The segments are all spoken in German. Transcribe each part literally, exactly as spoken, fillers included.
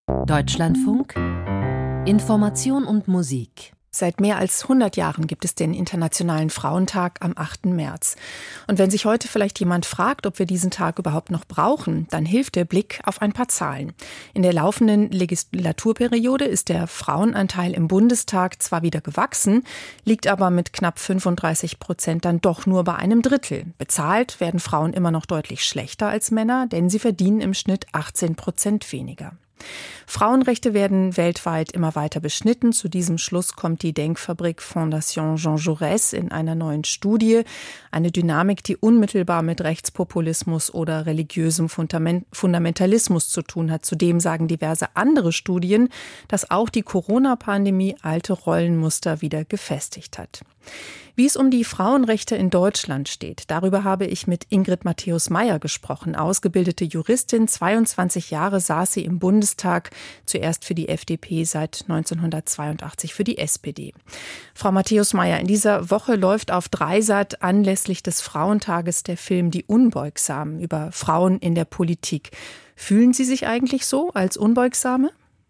Deutschlandfunk Information und Musik. Seit mehr als hundert Jahren gibt es den Internationalen Frauentag am achten März. Und wenn sich heute vielleicht jemand fragt, ob wir diesen Tag überhaupt noch brauchen, dann hilft der Blick auf ein paar Zahlen. In der laufenden Legislaturperiode ist der Frauenanteil im Bundestag zwar wieder gewachsen, liegt aber mit knapp fünfunddreißig Prozent dann doch nur bei einem Drittel. Bezahlt werden Frauen immer noch deutlich schlechter als Männer, denn sie verdienen im Schnitt achtzehn Prozent weniger. Frauenrechte werden weltweit immer weiter beschnitten. Zu diesem Schluss kommt die Denkfabrik Fondation Jean Jaurès in einer neuen Studie. Eine Dynamik, die unmittelbar mit Rechtspopulismus oder religiösem Fundamentalismus zu tun hat. Zudem sagen diverse andere Studien, dass auch die Corona-Pandemie alte Rollenmuster wieder gefestigt hat. Wie es um die Frauenrechte in Deutschland steht, darüber habe ich mit Ingrid Matthäus-Maier gesprochen. Ausgebildete Juristin, zweiundzwanzig Jahre saß sie im Bundestag, zuerst für die F D P, seit neunzehnhundertzweiundachtzig für die S P D. Frau Matthäus-Maier, in dieser Woche läuft auf Dreisat anlässlich des Frauentages der Film Die Unbeugsamen über Frauen in der Politik. Fühlen Sie sich eigentlich so als Unbeugsame?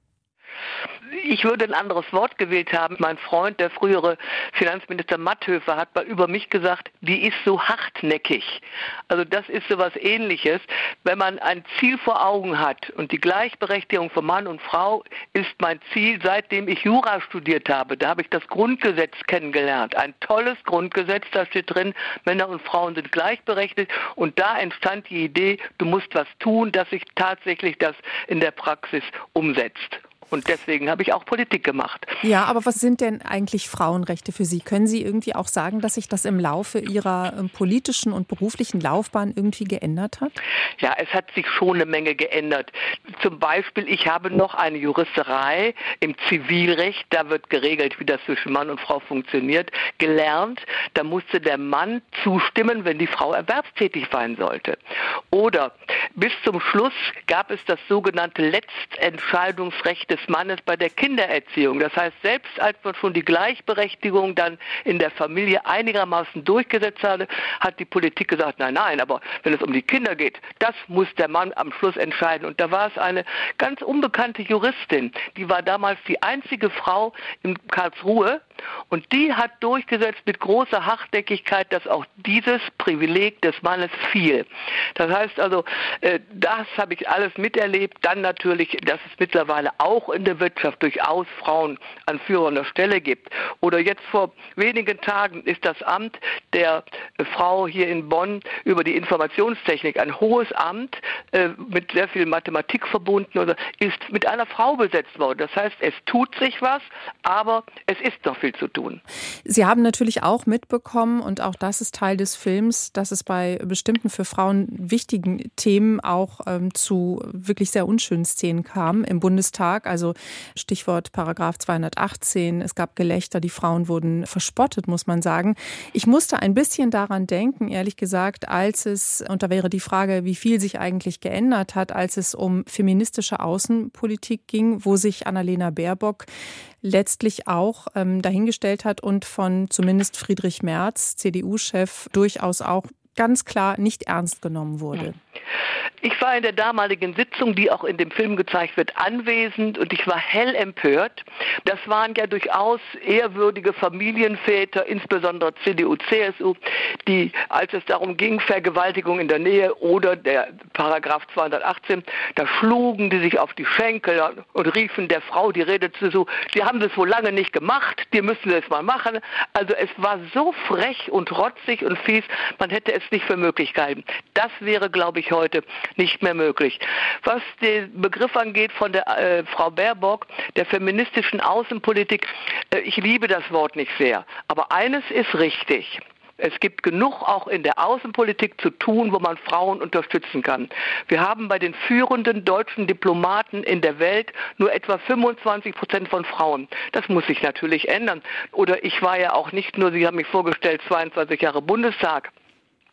Ich würde ein anderes Wort gewählt haben. Mein Freund, der frühere Finanzminister Matthöfer, hat mal über mich gesagt, die ist so hartnäckig. Also das ist so was Ähnliches. Wenn man ein Ziel vor Augen hat und die Gleichberechtigung von Mann und Frau ist mein Ziel, seitdem ich Jura studiert habe. Da habe ich das Grundgesetz kennengelernt. Ein tolles Grundgesetz, da steht drin, Männer und Frauen sind gleichberechtigt. Und da entstand die Idee, du musst was tun, dass sich tatsächlich das in der Praxis umsetzt. Und deswegen habe ich auch Politik gemacht. Ja, aber was sind denn eigentlich Frauenrechte für Sie? Können Sie irgendwie auch sagen, dass sich das im Laufe Ihrer ähm, politischen und beruflichen Laufbahn irgendwie geändert hat? Ja, es hat sich schon eine Menge geändert. Zum Beispiel, ich habe noch eine Juristerei im Zivilrecht, da wird geregelt, wie das zwischen Mann und Frau funktioniert, gelernt. Da musste der Mann zustimmen, wenn die Frau erwerbstätig sein sollte. Oder bis zum Schluss gab es das sogenannte Letztentscheidungsrecht des Mannes bei der Kindererziehung. Das heißt, selbst als man schon die Gleichberechtigung dann in der Familie einigermaßen durchgesetzt hatte, hat die Politik gesagt, nein, nein, aber wenn es um die Kinder geht, das muss der Mann am Schluss entscheiden. Und da war es eine ganz unbekannte Juristin, die war damals die einzige Frau in Karlsruhe und die hat durchgesetzt mit großer Hartnäckigkeit, dass auch dieses Privileg des Mannes fiel. Das heißt also, das habe ich alles miterlebt. Dann natürlich, dass es mittlerweile auch in der Wirtschaft durchaus Frauen an führender Stelle gibt. Oder jetzt vor wenigen Tagen ist das Amt der Frau hier in Bonn über die Informationstechnik, ein hohes Amt äh, mit sehr viel Mathematik verbunden, oder ist mit einer Frau besetzt worden. Das heißt, es tut sich was, aber es ist noch viel zu tun. Sie haben natürlich auch mitbekommen, und auch das ist Teil des Films, dass es bei bestimmten für Frauen wichtigen Themen auch ähm, zu wirklich sehr unschönen Szenen kam im Bundestag. Also Stichwort Paragraph zweihundertachtzehn. Es gab Gelächter, die Frauen wurden verspottet, muss man sagen. Ich musste ein bisschen daran denken, ehrlich gesagt, als es, und da wäre die Frage, wie viel sich eigentlich geändert hat, als es um feministische Außenpolitik ging, wo sich Annalena Baerbock letztlich auch ähm, dahingestellt hat und von zumindest Friedrich Merz, C D U-Chef, durchaus auch ganz klar nicht ernst genommen wurde. Ich war in der damaligen Sitzung, die auch in dem Film gezeigt wird, anwesend und ich war hell empört. Das waren ja durchaus ehrwürdige Familienväter, insbesondere C D U, C S U, die, als es darum ging, Vergewaltigung in der Nähe oder der Paragraph zweihundertachtzehn, da schlugen die sich auf die Schenkel und riefen der Frau, die redete so, sie haben das wohl lange nicht gemacht, die müssen das mal machen. Also es war so frech und rotzig und fies, man hätte es nicht für möglich gehalten. Das wäre, glaube ich, heute nicht mehr möglich. Was den Begriff angeht von der äh, Frau Baerbock, der feministischen Außenpolitik, äh, ich liebe das Wort nicht sehr. Aber eines ist richtig. Es gibt genug auch in der Außenpolitik zu tun, wo man Frauen unterstützen kann. Wir haben bei den führenden deutschen Diplomaten in der Welt nur etwa fünfundzwanzig Prozent von Frauen. Das muss sich natürlich ändern. Oder ich war ja auch nicht nur, Sie haben mich vorgestellt, zweiundzwanzig Jahre Bundestag.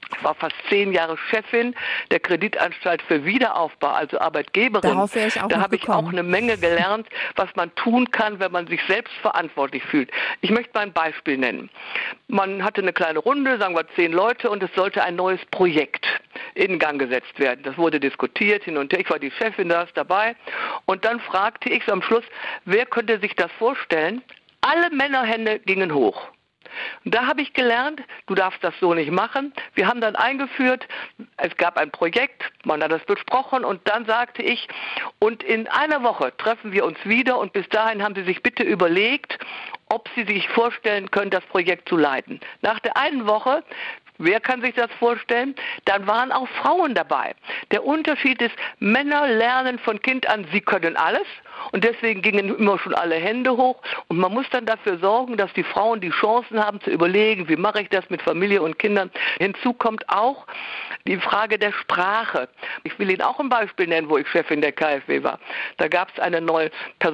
Ich war fast zehn Jahre Chefin der Kreditanstalt für Wiederaufbau, also Arbeitgeberin. Darauf wäre ich auch Da noch habe ich gekommen. auch eine Menge gelernt, was man tun kann, wenn man sich selbst verantwortlich fühlt. Ich möchte mal ein Beispiel nennen. Man hatte eine kleine Runde, sagen wir zehn Leute, und es sollte ein neues Projekt in Gang gesetzt werden. Das wurde diskutiert hin und her. Ich war die Chefin, da ist dabei. Und dann fragte ich so am Schluss, wer könnte sich das vorstellen? Alle Männerhände gingen hoch. Und da habe ich gelernt, du darfst das so nicht machen. Wir haben dann eingeführt, es gab ein Projekt, man hat das besprochen und dann sagte ich, und in einer Woche treffen wir uns wieder und bis dahin haben Sie sich bitte überlegt, ob Sie sich vorstellen können, das Projekt zu leiten. Nach der einen Woche, wer kann sich das vorstellen? Dann waren auch Frauen dabei. Der Unterschied ist, Männer lernen von Kind an, sie können alles. Und deswegen gingen immer schon alle Hände hoch. Und man muss dann dafür sorgen, dass die Frauen die Chancen haben zu überlegen, wie mache ich das mit Familie und Kindern. Hinzu kommt auch die Frage der Sprache. Ich will Ihnen auch ein Beispiel nennen, wo ich Chefin der K f W war. Da gab es eine neue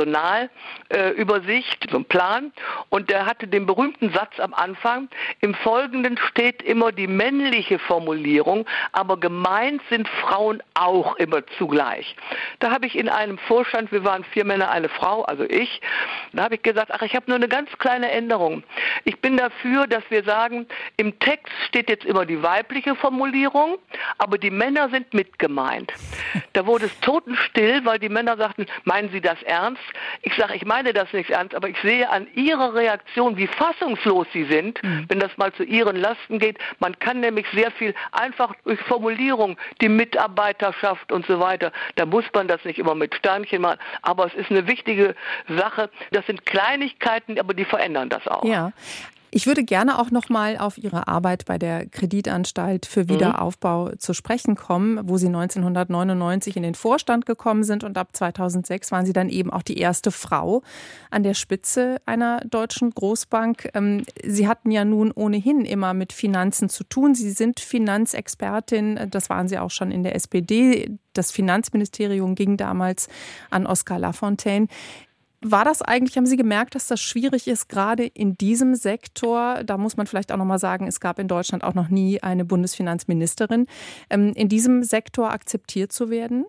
Personalübersicht, äh, so einen Plan. Und der hatte den berühmten Satz am Anfang, im Folgenden steht immer die männliche Formulierung, aber gemeint sind Frauen auch immer zugleich. Da habe ich in einem Vorstand, wir waren vier Männer, eine Frau, also ich, da habe ich gesagt, ach, ich habe nur eine ganz kleine Änderung. Ich bin dafür, dass wir sagen, im Text steht jetzt immer die weibliche Formulierung, aber die Männer sind mit gemeint. Da wurde es totenstill, weil die Männer sagten, meinen Sie das ernst? Ich sage, ich meine das nicht ernst, aber ich sehe an Ihrer Reaktion, wie fassungslos Sie sind, mhm. wenn das mal zu Ihren Lasten geht. Man kann nämlich sehr viel einfach durch Formulierung, die Mitarbeiterschaft und so weiter, da muss man das nicht immer mit Sternchen machen, aber es ist eine wichtige Sache. Das sind Kleinigkeiten, aber die verändern das auch. Ja. Ich würde gerne auch noch mal auf Ihre Arbeit bei der Kreditanstalt für Wiederaufbau mhm. zu sprechen kommen, wo Sie neunzehnhundertneunundneunzig in den Vorstand gekommen sind und ab zweitausendsechs waren Sie dann eben auch die erste Frau an der Spitze einer deutschen Großbank. Sie hatten ja nun ohnehin immer mit Finanzen zu tun. Sie sind Finanzexpertin, das waren Sie auch schon in der S P D. Das Finanzministerium ging damals an Oskar Lafontaine. War das eigentlich, haben Sie gemerkt, dass das schwierig ist, gerade in diesem Sektor? Da muss man vielleicht auch noch mal sagen, es gab in Deutschland auch noch nie eine Bundesfinanzministerin. In diesem Sektor akzeptiert zu werden?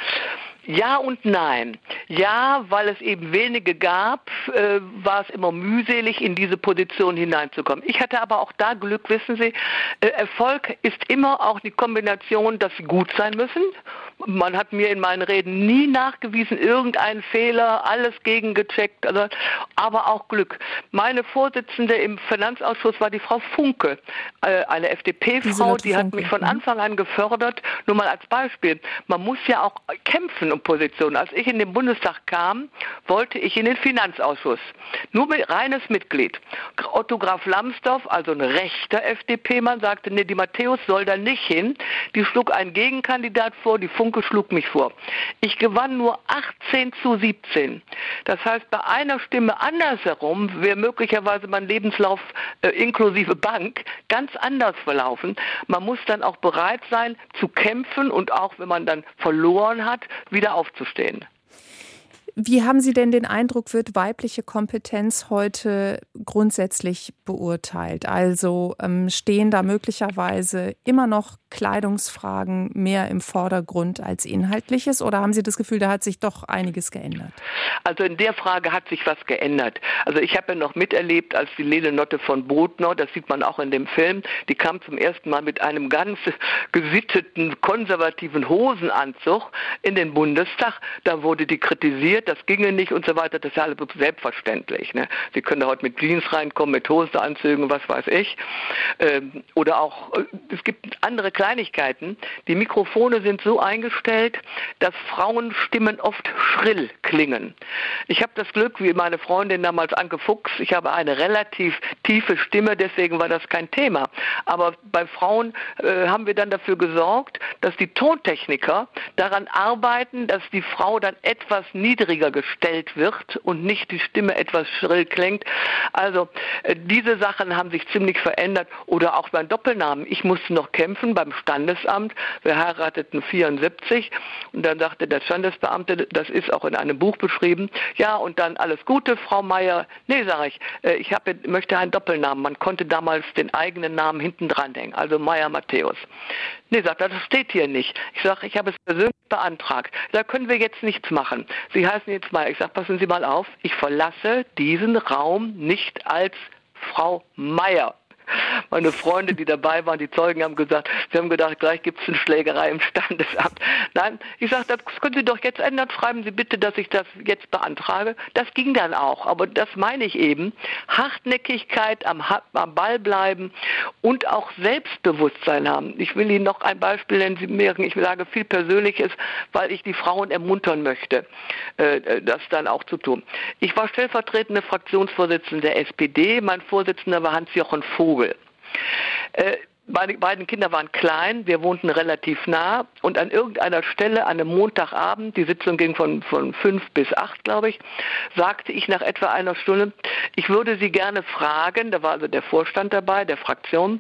Ja und nein. Ja, weil es eben wenige gab, äh, war es immer mühselig, in diese Position hineinzukommen. Ich hatte aber auch da Glück, wissen Sie, äh, Erfolg ist immer auch die Kombination, dass Sie gut sein müssen. Man hat mir in meinen Reden nie nachgewiesen, irgendeinen Fehler, alles gegengecheckt, also, aber auch Glück. Meine Vorsitzende im Finanzausschuss war die Frau Funke, äh, eine F D P-Frau, die hat mich von Anfang an gefördert. Nur mal als Beispiel, man muss ja auch kämpfen um Positionen. Als ich in den Bundestag kam, wollte ich in den Finanzausschuss. Nur mit, reines Mitglied. Otto Graf Lambsdorff, also ein rechter F D P-Mann, sagte, nee, die Matthäus soll da nicht hin. Die schlug einen Gegenkandidat vor, die Funke schlug mich vor. Ich gewann nur achtzehn zu siebzehn. Das heißt, bei einer Stimme andersherum wäre möglicherweise mein Lebenslauf äh, inklusive Bank ganz anders verlaufen. Man muss dann auch bereit sein, zu kämpfen und auch, wenn man dann verloren hat, wieder aufzustehen. Wie haben Sie denn den Eindruck, wird weibliche Kompetenz heute grundsätzlich beurteilt? Also ähm, stehen da möglicherweise immer noch Kleidungsfragen mehr im Vordergrund als Inhaltliches? Oder haben Sie das Gefühl, da hat sich doch einiges geändert? Also in der Frage hat sich was geändert. Also ich habe ja noch miterlebt, als die Lene Notte von Bodmer, das sieht man auch in dem Film, die kam zum ersten Mal mit einem ganz gesitteten, konservativen Hosenanzug in den Bundestag. Da wurde die kritisiert, das ginge nicht und so weiter. Das ist ja alles selbstverständlich. Ne? Sie können da heute mit Jeans reinkommen, mit Hosenanzügen, was weiß ich. Ähm, oder auch, es gibt andere Kleinigkeiten. Die Mikrofone sind so eingestellt, dass Frauenstimmen oft schrill klingen. Ich habe das Glück, wie meine Freundin damals Anke Fuchs, ich habe eine relativ tiefe Stimme, deswegen war das kein Thema. Aber bei Frauen äh, haben wir dann dafür gesorgt, dass die Tontechniker daran arbeiten, dass die Frau dann etwas niedriger gestellt wird und nicht die Stimme etwas schrill klingt. Also äh, diese Sachen haben sich ziemlich verändert. Oder auch beim Doppelnamen. Ich musste noch kämpfen beim Standesamt. Wir heirateten vierundsiebzig und dann sagte der Standesbeamte, das ist auch in einem Buch beschrieben, geschrieben, ja, und dann alles Gute, Frau Meier. Nee, sage ich, äh, ich hab, möchte einen Doppelnamen. Man konnte damals den eigenen Namen hinten dran hängen, also Meier Matthäus. Nee, sagt er, das steht hier nicht. Ich sage, ich habe es persönlich beantragt. Da können wir jetzt nichts machen. Sie heißen jetzt Meier. Ich sage, passen Sie mal auf, ich verlasse diesen Raum nicht als Frau Meier. Meine Freunde, die dabei waren, die Zeugen, haben gesagt, sie haben gedacht, gleich gibt es eine Schlägerei im Standesamt. Nein, ich sage, das können Sie doch jetzt ändern, schreiben Sie bitte, dass ich das jetzt beantrage. Das ging dann auch, aber das meine ich eben. Hartnäckigkeit, am, am Ball bleiben und auch Selbstbewusstsein haben. Ich will Ihnen noch ein Beispiel nennen, Sie merken, ich sage viel Persönliches, weil ich die Frauen ermuntern möchte, äh, das dann auch zu tun. Ich war stellvertretende Fraktionsvorsitzende der S P D, mein Vorsitzender war Hans-Jochen Vogel. Äh, meine beiden Kinder waren klein, wir wohnten relativ nah und an irgendeiner Stelle, an einem Montagabend, die Sitzung ging von, von fünf bis acht, glaube ich, sagte ich nach etwa einer Stunde, ich würde Sie gerne fragen, da war also der Vorstand dabei, der Fraktion,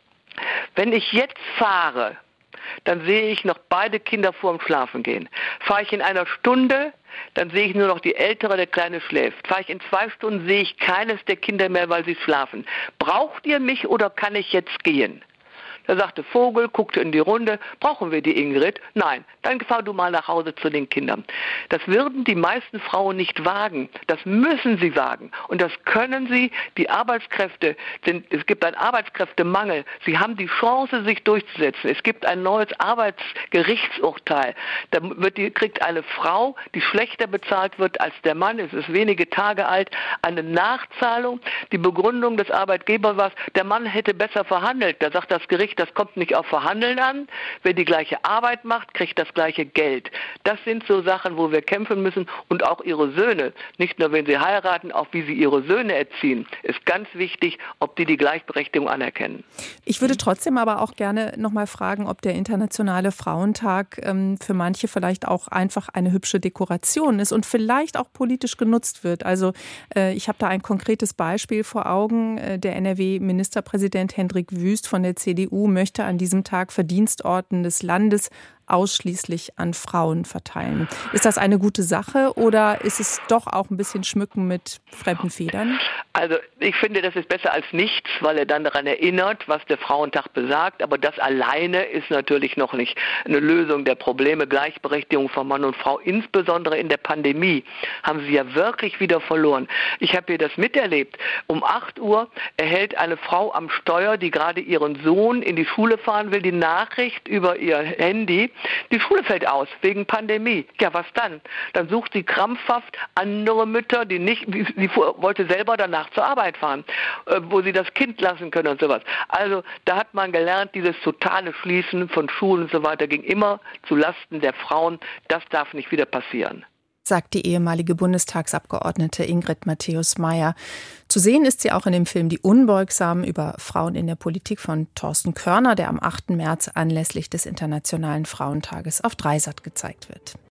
wenn ich jetzt fahre, dann sehe ich noch beide Kinder vorm Schlafen gehen. Fahre ich in einer Stunde, dann sehe ich nur noch die Ältere, der Kleine schläft. Fahre ich in zwei Stunden, sehe ich keines der Kinder mehr, weil sie schlafen. Braucht ihr mich oder kann ich jetzt gehen? Da sagte Vogel, guckte in die Runde, brauchen wir die Ingrid? Nein, dann fahr du mal nach Hause zu den Kindern. Das würden die meisten Frauen nicht wagen. Das müssen sie wagen. Und das können sie. Die Arbeitskräfte, sind, es gibt einen Arbeitskräftemangel. Sie haben die Chance, sich durchzusetzen. Es gibt ein neues Arbeitsgerichtsurteil. Da wird die, kriegt eine Frau, die schlechter bezahlt wird als der Mann, es ist wenige Tage alt, eine Nachzahlung. Die Begründung des Arbeitgebers war, der Mann hätte besser verhandelt. Da sagt das Gericht, das kommt nicht auf Verhandeln an. Wer die gleiche Arbeit macht, kriegt das gleiche Geld. Das sind so Sachen, wo wir kämpfen müssen. Und auch ihre Söhne, nicht nur wenn sie heiraten, auch wie sie ihre Söhne erziehen, ist ganz wichtig, ob die die Gleichberechtigung anerkennen. Ich würde trotzdem aber auch gerne noch mal fragen, ob der Internationale Frauentag ähm, für manche vielleicht auch einfach eine hübsche Dekoration ist und vielleicht auch politisch genutzt wird. Also äh, ich habe da ein konkretes Beispiel vor Augen. Äh, der N R W-Ministerpräsident Hendrik Wüst von der C D U möchte an diesem Tag Verdienstorden des Landes ausschließlich an Frauen verteilen. Ist das eine gute Sache oder ist es doch auch ein bisschen Schmücken mit fremden Federn? Also ich finde, das ist besser als nichts, weil er dann daran erinnert, was der Frauentag besagt. Aber das alleine ist natürlich noch nicht eine Lösung der Probleme. Gleichberechtigung von Mann und Frau, insbesondere in der Pandemie, haben sie ja wirklich wieder verloren. Ich habe hier das miterlebt. Um acht Uhr erhält eine Frau am Steuer, die gerade ihren Sohn in die Schule fahren will, die Nachricht über ihr Handy, die Schule fällt aus wegen Pandemie. Ja, was dann? Dann sucht sie krampfhaft andere Mütter, die nicht, die, die wollte selber danach zur Arbeit fahren, äh, wo sie das Kind lassen können und sowas. Also da hat man gelernt, dieses totale Schließen von Schulen und so weiter ging immer zu Lasten der Frauen. Das darf nicht wieder passieren, sagt die ehemalige Bundestagsabgeordnete Ingrid Matthäus-Meier. Zu sehen ist sie auch in dem Film Die Unbeugsamen über Frauen in der Politik von Thorsten Körner, der am achten März anlässlich des Internationalen Frauentages auf Dreisat gezeigt wird.